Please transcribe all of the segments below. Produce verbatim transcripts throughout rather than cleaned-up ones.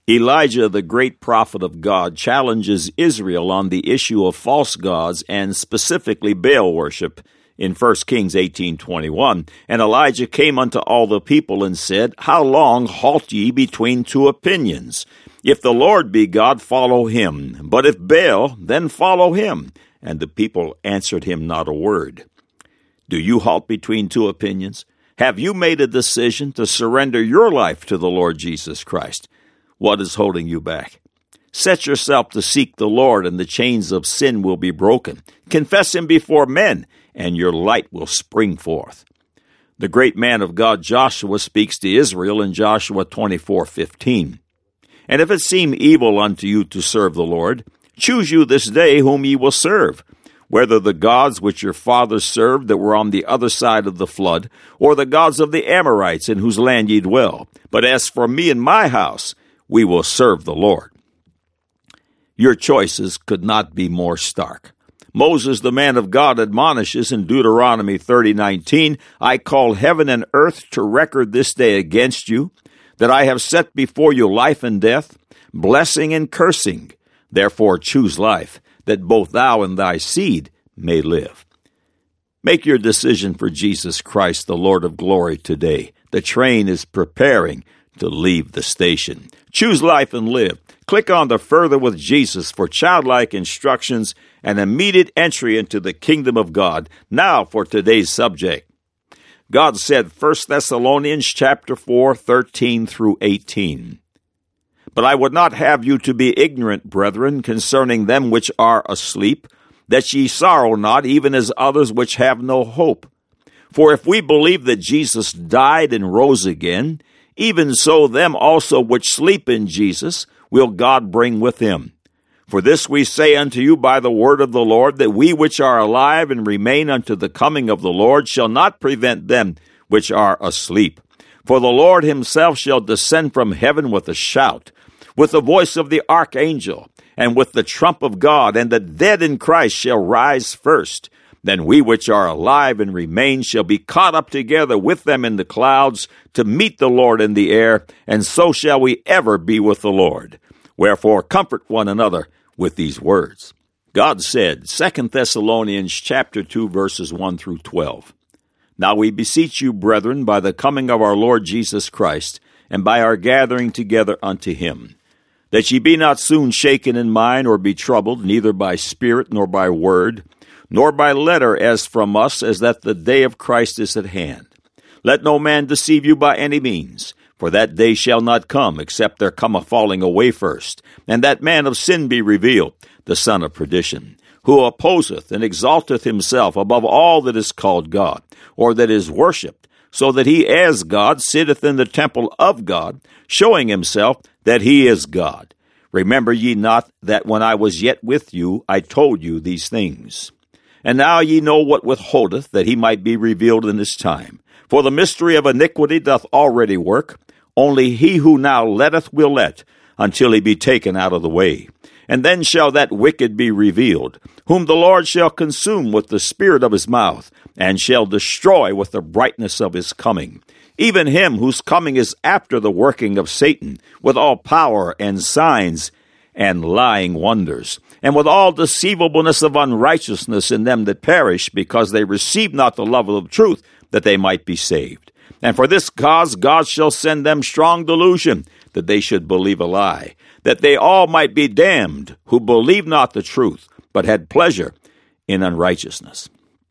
Elijah, the great prophet of God, challenges Israel on the issue of false gods and specifically Baal worship in First Kings eighteen twenty-one. And Elijah came unto all the people and said, How long halt ye between two opinions? If the Lord be God, follow him. But if Baal, then follow him. And the people answered him not a word. Do you halt between two opinions? Have you made a decision to surrender your life to the Lord Jesus Christ? What is holding you back? Set yourself to seek the Lord, and the chains of sin will be broken. Confess him before men, and your light will spring forth. The great man of God Joshua speaks to Israel in Joshua twenty-four fifteen. And if it seem evil unto you to serve the Lord, choose you this day whom ye will serve, whether the gods which your fathers served that were on the other side of the flood, or the gods of the Amorites in whose land ye dwell. But as for me and my house, we will serve the Lord. Your choices could not be more stark. Moses, the man of God, admonishes in Deuteronomy thirty nineteen, I call heaven and earth to record this day against you, that I have set before you life and death, blessing and cursing. Therefore choose life, that both thou and thy seed may live. Make your decision for Jesus Christ, the Lord of glory, today. The train is preparing to leave the station. Choose life and live. Click on the Further with Jesus for childlike instructions and immediate entry into the kingdom of God. Now for today's subject. God said, First Thessalonians chapter four, thirteen through eighteen. But I would not have you to be ignorant, brethren, concerning them which are asleep, that ye sorrow not, even as others which have no hope. For if we believe that Jesus died and rose again, even so them also which sleep in Jesus will God bring with him. For this we say unto you by the word of the Lord, that we which are alive and remain unto the coming of the Lord shall not prevent them which are asleep. For the Lord himself shall descend from heaven with a shout, with the voice of the archangel, and with the trump of God, and the dead in Christ shall rise first. Then we which are alive and remain shall be caught up together with them in the clouds to meet the Lord in the air, and so shall we ever be with the Lord. Wherefore comfort one another with these words. God said, Second Thessalonians chapter two, verses one through twelve. Now we beseech you, brethren, by the coming of our Lord Jesus Christ, and by our gathering together unto him, that ye be not soon shaken in mind, or be troubled, neither by spirit, nor by word, nor by letter as from us, as that the day of Christ is at hand. Let no man deceive you by any means, for that day shall not come, except there come a falling away first, and that man of sin be revealed, the son of perdition, who opposeth and exalteth himself above all that is called God, or that is worshipped, so that he as God sitteth in the temple of God, showing himself that he is God. Remember ye not that when I was yet with you, I told you these things. And now ye know what withholdeth, that he might be revealed in his time. For the mystery of iniquity doth already work. Only he who now letteth will let, until he be taken out of the way. And then shall that wicked be revealed, whom the Lord shall consume with the spirit of his mouth, and shall destroy with the brightness of his coming. Even him whose coming is after the working of Satan, with all power and signs and lying wonders, and with all deceivableness of unrighteousness in them that perish, because they receive not the love of the truth, that they might be saved. And for this cause God shall send them strong delusion, that they should believe a lie, that they all might be damned, who believed not the truth, but had pleasure in unrighteousness.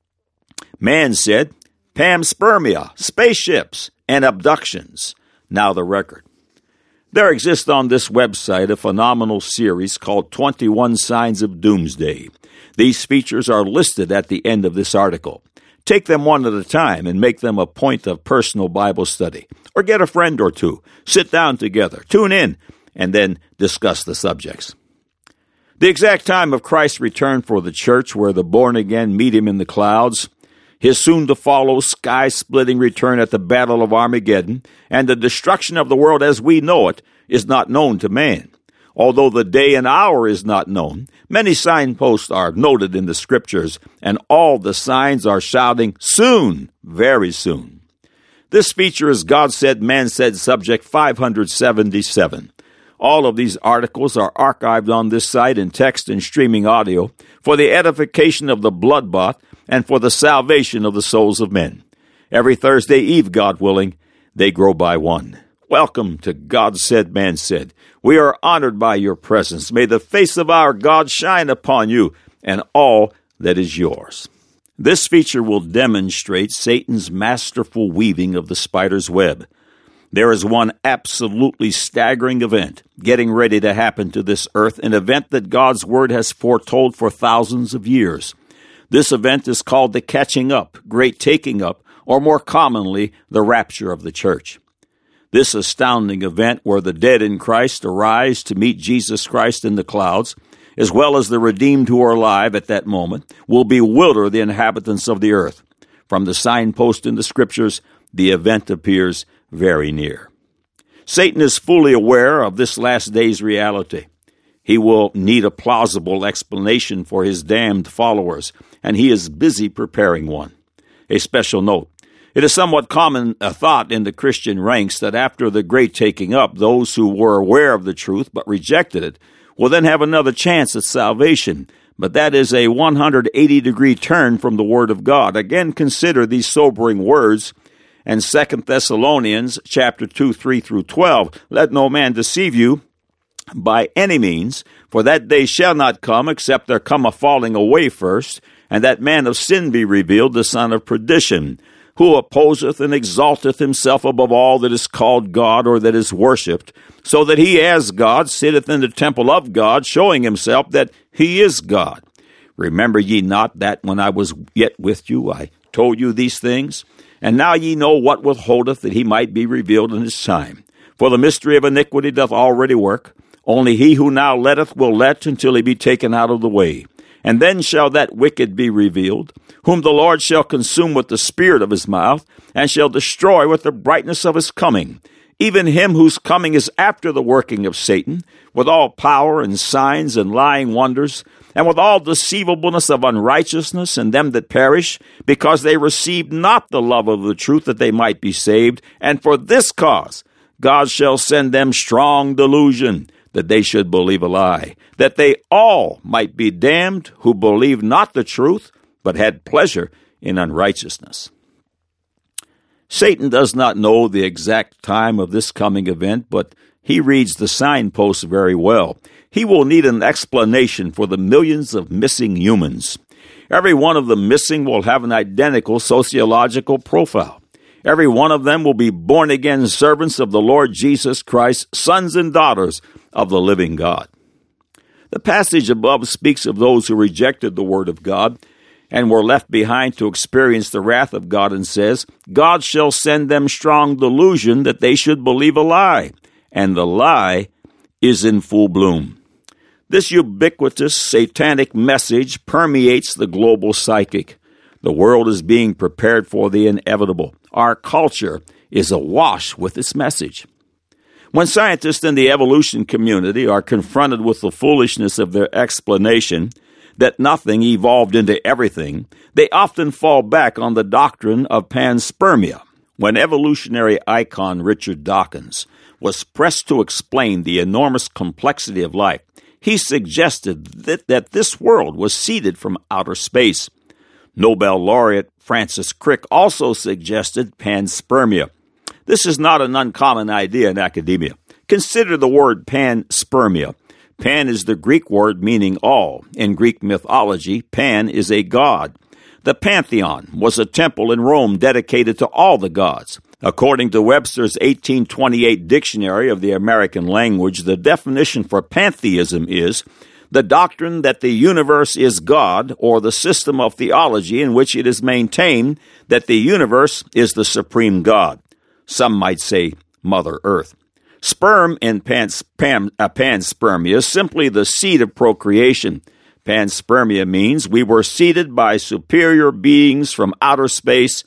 Man said, panspermia, spaceships, and abductions. Now the record. There exists on this website a phenomenal series called twenty-one Signs of Doomsday. These features are listed at the end of this article. Take them one at a time and make them a point of personal Bible study. Or get a friend or two. Sit down together. Tune in and then discuss the subjects. The exact time of Christ's return for the church, where the born-again meet him in the clouds, his soon-to-follow sky-splitting return at the Battle of Armageddon, and the destruction of the world as we know it, is not known to man. Although the day and hour is not known, many signposts are noted in the Scriptures, and all the signs are shouting, soon, very soon. This feature is God Said, Man Said subject five hundred seventy-seven. All of these articles are archived on this site in text and streaming audio for the edification of the blood-bought and for the salvation of the souls of men. Every Thursday eve, God willing, they grow by one. Welcome to God Said, Man Said. We are honored by your presence. May the face of our God shine upon you and all that is yours. This feature will demonstrate Satan's masterful weaving of the spider's web. There is one absolutely staggering event getting ready to happen to this earth, an event that God's Word has foretold for thousands of years. This event is called the catching up, great taking up, or more commonly, the rapture of the church. This astounding event where the dead in Christ arise to meet Jesus Christ in the clouds, as well as the redeemed who are alive at that moment, will bewilder the inhabitants of the earth. From the signpost in the Scriptures, the event appears very near. Satan is fully aware of this last day's reality. He will need a plausible explanation for his damned followers, and he is busy preparing one. A special note. It is somewhat common a thought in the Christian ranks that after the great taking up, those who were aware of the truth but rejected it will then have another chance at salvation. But that is a one hundred eighty degree turn from the Word of God. Again, consider these sobering words and Second Thessalonians chapter two, three through twelve. Let no man deceive you by any means, for that day shall not come, except there come a falling away first, and that man of sin be revealed, the son of perdition, who opposeth and exalteth himself above all that is called God or that is worshipped, so that he as God sitteth in the temple of God, showing himself that he is God. Remember ye not that when I was yet with you, I told you these things? And now ye know what withholdeth, that he might be revealed in his time. For the mystery of iniquity doth already work. Only he who now letteth will let until he be taken out of the way. And then shall that wicked be revealed, whom the Lord shall consume with the spirit of his mouth, and shall destroy with the brightness of his coming. Even him whose coming is after the working of Satan, with all power and signs and lying wonders, and with all deceivableness of unrighteousness in them that perish, because they received not the love of the truth that they might be saved. And for this cause God shall send them strong delusion, that they should believe a lie, that they all might be damned who believed not the truth, but had pleasure in unrighteousness. Satan does not know the exact time of this coming event, but he reads the signposts very well. He will need an explanation for the millions of missing humans. Every one of the missing will have an identical sociological profile. Every one of them will be born-again servants of the Lord Jesus Christ, sons and daughters of the living God. The passage above speaks of those who rejected the Word of God and were left behind to experience the wrath of God, and says, God shall send them strong delusion that they should believe a lie, and the lie is in full bloom. This ubiquitous satanic message permeates the global psychic. The world is being prepared for the inevitable. Our culture is awash with this message. When scientists in the evolution community are confronted with the foolishness of their explanation that nothing evolved into everything, they often fall back on the doctrine of panspermia. When evolutionary icon Richard Dawkins was pressed to explain the enormous complexity of life, he suggested that, that this world was seeded from outer space. Nobel laureate Francis Crick also suggested panspermia. This is not an uncommon idea in academia. Consider the word panspermia. Pan is the Greek word meaning all. In Greek mythology, Pan is a god. The Pantheon was a temple in Rome dedicated to all the gods. According to Webster's eighteen twenty-eight Dictionary of the American Language, the definition for pantheism is the doctrine that the universe is God, or the system of theology in which it is maintained that the universe is the supreme God. Some might say Mother Earth. Sperm in pans, pan, uh, panspermia is simply the seed of procreation. Panspermia means we were seeded by superior beings from outer space,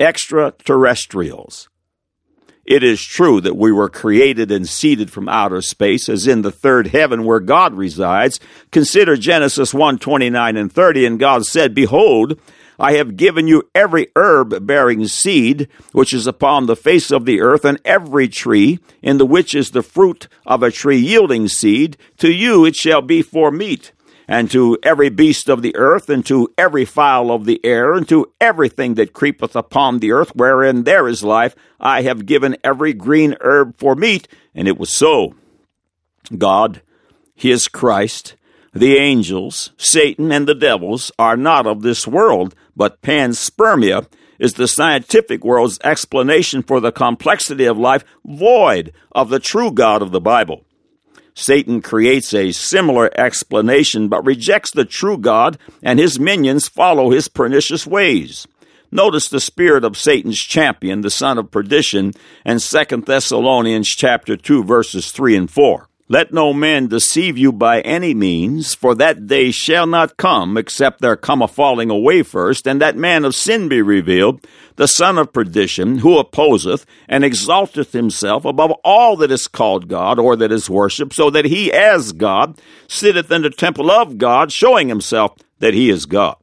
extraterrestrials. It is true that we were created and seeded from outer space, as in the third heaven where God resides. Consider Genesis one, twenty-nine and thirty, and God said, Behold, I have given you every herb bearing seed, which is upon the face of the earth, and every tree, in the which is the fruit of a tree yielding seed. To you it shall be for meat. And to every beast of the earth, and to every fowl of the air, and to everything that creepeth upon the earth, wherein there is life, I have given every green herb for meat. And it was so. God, his Christ, the angels, Satan, and the devils are not of this world, but panspermia is the scientific world's explanation for the complexity of life, void of the true God of the Bible. Satan creates a similar explanation, but rejects the true God, and his minions follow his pernicious ways. Notice the spirit of Satan's champion, the son of perdition, in Second Thessalonians chapter two, verses three and four. Let no man deceive you by any means, for that day shall not come, except there come a falling away first, and that man of sin be revealed, the son of perdition, who opposeth and exalteth himself above all that is called God, or that is worshipped, so that he as God sitteth in the temple of God, showing himself that he is God.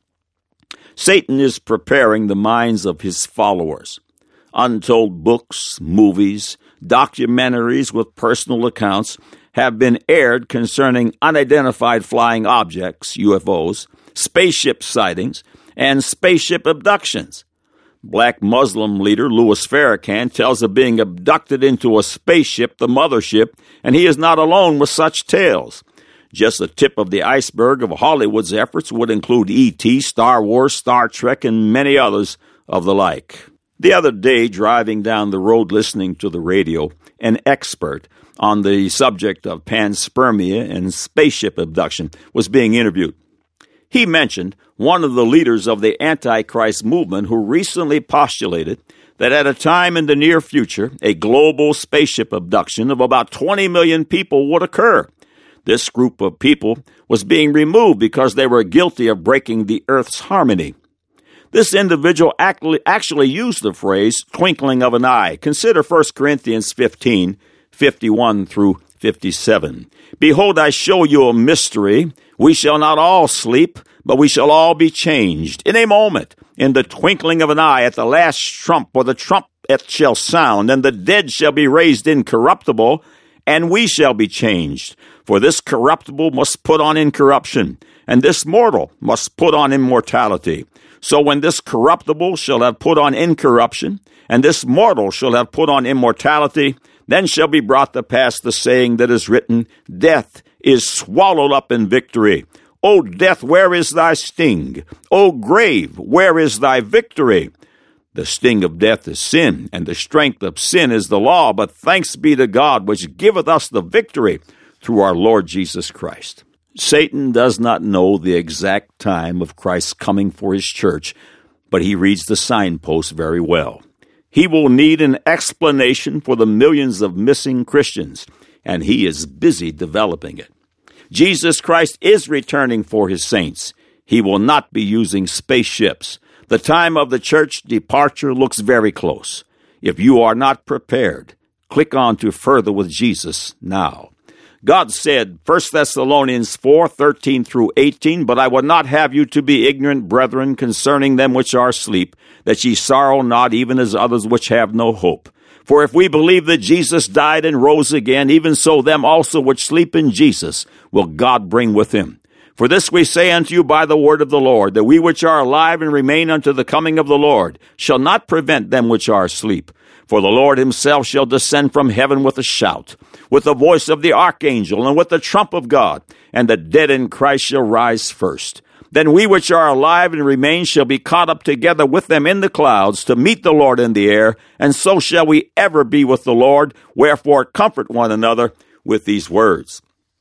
Satan is preparing the minds of his followers. Untold books, movies, documentaries with personal accounts have been aired concerning unidentified flying objects, U F Os, spaceship sightings, and spaceship abductions. Black Muslim leader Louis Farrakhan tells of being abducted into a spaceship, the mothership, and he is not alone with such tales. Just the tip of the iceberg of Hollywood's efforts would include E T, Star Wars, Star Trek, and many others of the like. The other day, driving down the road listening to the radio, an expert on the subject of panspermia and spaceship abduction was being interviewed. He mentioned one of the leaders of the Antichrist movement who recently postulated that at a time in the near future, a global spaceship abduction of about twenty million people would occur. This group of people was being removed because they were guilty of breaking the Earth's harmony. This individual actually used the phrase twinkling of an eye. Consider First Corinthians fifteen, fifty-one through fifty-seven. Behold, I show you a mystery. We shall not all sleep, but we shall all be changed. In a moment, in the twinkling of an eye, at the last trump, or the trumpet shall sound, and the dead shall be raised incorruptible, and we shall be changed. For this corruptible must put on incorruption, and this mortal must put on immortality. So when this corruptible shall have put on incorruption, and this mortal shall have put on immortality, then shall be brought to pass the saying that is written, Death is swallowed up in victory. O death, where is thy sting? O grave, where is thy victory? The sting of death is sin, and the strength of sin is the law. But thanks be to God, which giveth us the victory through our Lord Jesus Christ. Satan does not know the exact time of Christ's coming for his church, but he reads the signposts very well. He will need an explanation for the millions of missing Christians, and he is busy developing it. Jesus Christ is returning for his saints. He will not be using spaceships. The time of the church departure looks very close. If you are not prepared, click on to Further with Jesus now. God said, First Thessalonians four, thirteen through eighteen, But I would not have you to be ignorant, brethren, concerning them which are asleep, that ye sorrow not, even as others which have no hope. For if we believe that Jesus died and rose again, even so them also which sleep in Jesus will God bring with him. For this we say unto you by the word of the Lord, that we which are alive and remain unto the coming of the Lord shall not prevent them which are asleep. For the Lord himself shall descend from heaven with a shout, with the voice of the archangel, and with the trump of God, and the dead in Christ shall rise first. Then we which are alive and remain shall be caught up together with them in the clouds to meet the Lord in the air, and so shall we ever be with the Lord. Wherefore comfort one another with these words.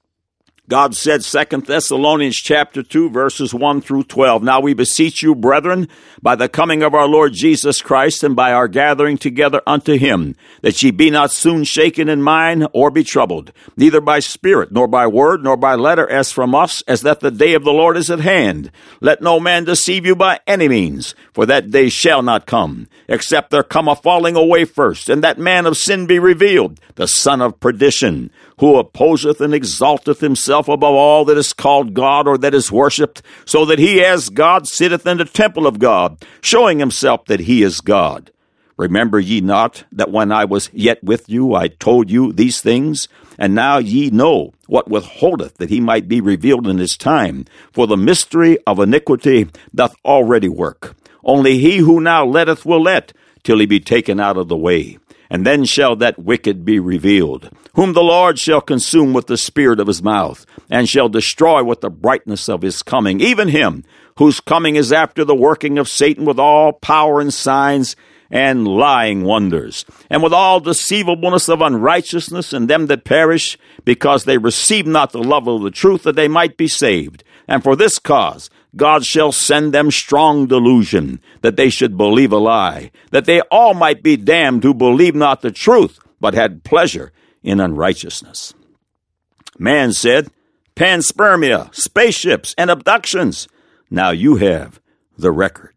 God said, Second Thessalonians chapter two, verses one through twelve, Now we beseech you, brethren, by the coming of our Lord Jesus Christ, and by our gathering together unto him, that ye be not soon shaken in mind, or be troubled, neither by spirit, nor by word, nor by letter, as from us, as that the day of the Lord is at hand. Let no man deceive you by any means, for that day shall not come, except there come a falling away first, and that man of sin be revealed, the son of perdition, who opposeth and exalteth himself above all that is called God or that is worshipped, so that he as God sitteth in the temple of God, showing himself that he is God. Remember ye not that when I was yet with you, I told you these things? And now ye know what withholdeth, that he might be revealed in his time. For the mystery of iniquity doth already work. Only he who now letteth will let, till he be taken out of the way. And then shall that wicked be revealed, whom the Lord shall consume with the spirit of his mouth, and shall destroy with the brightness of his coming, even him whose coming is after the working of Satan with all power and signs and lying wonders, and with all deceivableness of unrighteousness in them that perish, because they receive not the love of the truth, that they might be saved. And for this cause God shall send them strong delusion, that they should believe a lie, that they all might be damned who believe not the truth, but had pleasure in unrighteousness. Man said, panspermia, spaceships, and abductions. Now you have the record.